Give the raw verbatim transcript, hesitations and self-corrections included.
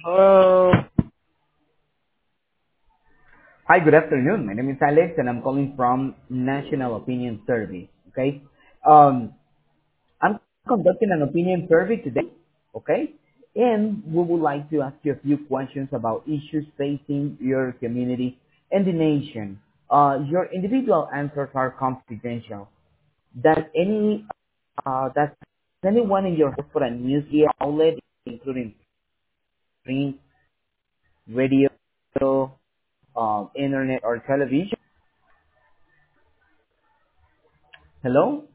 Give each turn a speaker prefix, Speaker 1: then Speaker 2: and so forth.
Speaker 1: Hello. Hi, good afternoon. My name is Alex and I'm calling from National Opinion Survey. Okay. Um, I'm conducting an opinion survey today. Okay. And we would like to ask you a few questions about issues facing your community and the nation. Uh, your individual answers are confidential. Does any, uh, does anyone in your house for a news outlet, including print, radio, um, internet, or television? Hello?